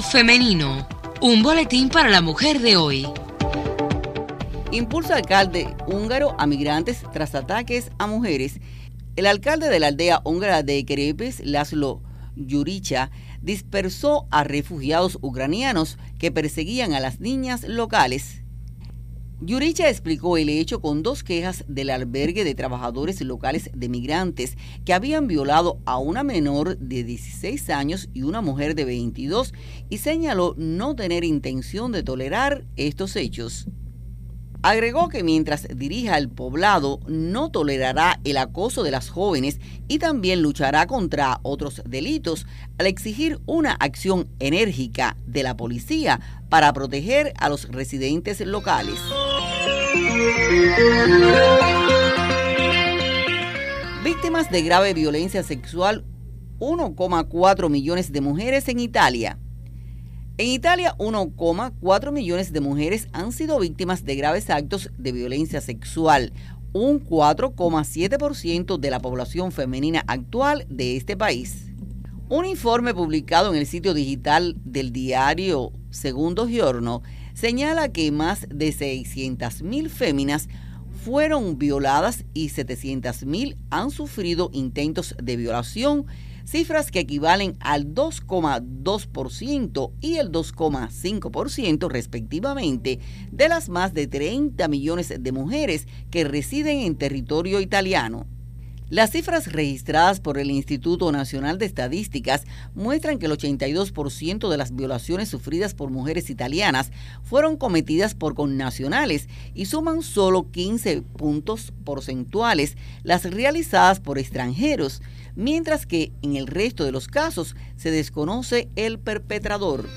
femenino. Un boletín para la mujer de hoy. Impulsa alcalde húngaro a migrantes tras ataques a mujeres. El alcalde de la aldea húngara de Kerepes, László Gyuricsa, dispersó a refugiados ucranianos que perseguían a las niñas locales. Gyuricsa explicó el hecho con 2 quejas del albergue de trabajadores locales de migrantes que habían violado a una menor de 16 años y una mujer de 22 y señaló no tener intención de tolerar estos hechos. Agregó que mientras dirija el poblado no tolerará el acoso de las jóvenes y también luchará contra otros delitos al exigir una acción enérgica de la policía para proteger a los residentes locales. Víctimas de grave violencia sexual, 1,4 millones de mujeres en Italia. En Italia, 1,4 millones de mujeres han sido víctimas de graves actos de violencia sexual, un 4,7% de la población femenina actual de este país. Un informe publicado en el sitio digital del diario Segundo Giorno señala que más de 600.000 féminas fueron violadas y 700.000 han sufrido intentos de violación, cifras que equivalen al 2,2% y el 2,5% respectivamente de las más de 30 millones de mujeres que residen en territorio italiano. Las cifras registradas por el Instituto Nacional de Estadísticas muestran que el 82% de las violaciones sufridas por mujeres italianas fueron cometidas por connacionales y suman solo 15 puntos porcentuales las realizadas por extranjeros, mientras que en el resto de los casos se desconoce el perpetrador.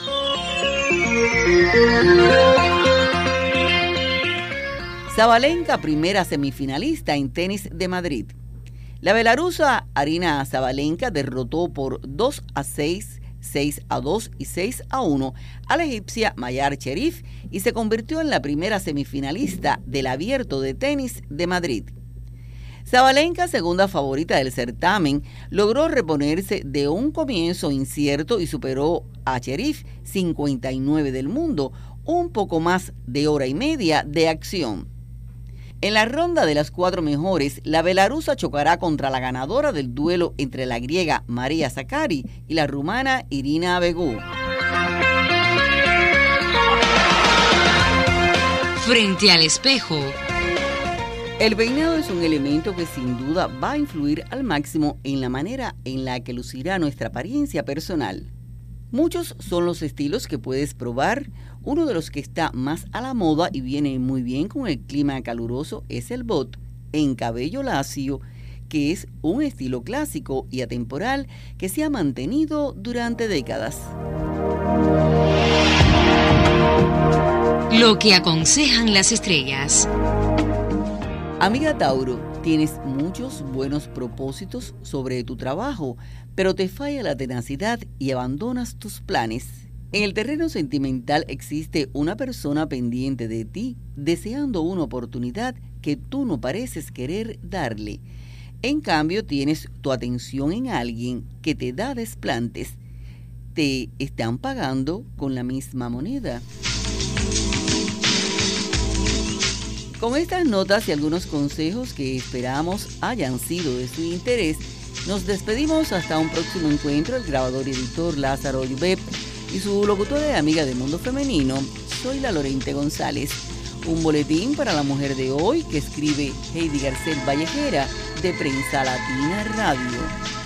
Sabalenka, primera semifinalista en tenis de Madrid. La belarusa Aryna Sabalenka derrotó por 2-6, 6-2 y 6-1 a la egipcia Mayar Sherif y se convirtió en la primera semifinalista del Abierto de Tenis de Madrid. Sabalenka, segunda favorita del certamen, logró reponerse de un comienzo incierto y superó a Sherif, 59 del mundo, un poco más de hora y media de acción. En la ronda de las 4 mejores, la belarusa chocará contra la ganadora del duelo entre la griega María Sakkari y la rumana Irina Begu. Frente al espejo. El peinado es un elemento que sin duda va a influir al máximo en la manera en la que lucirá nuestra apariencia personal. Muchos son los estilos que puedes probar. Uno de los que está más a la moda y viene muy bien con el clima caluroso es el bot en cabello lacio, que es un estilo clásico y atemporal que se ha mantenido durante décadas. Lo que aconsejan las estrellas. Amiga Tauro, tienes muchos buenos propósitos sobre tu trabajo, pero te falla la tenacidad y abandonas tus planes. En el terreno sentimental existe una persona pendiente de ti, deseando una oportunidad que tú no pareces querer darle. En cambio, tienes tu atención en alguien que te da desplantes. Te están pagando con la misma moneda. Con estas notas y algunos consejos que esperamos hayan sido de su interés, nos despedimos hasta un próximo encuentro. El grabador y editor Lázaro Llubet y su locutora y amiga de Mundo Femenino, soy la Lorente González. Un boletín para la mujer de hoy que escribe Heidi Garcés Vallejera de Prensa Latina Radio.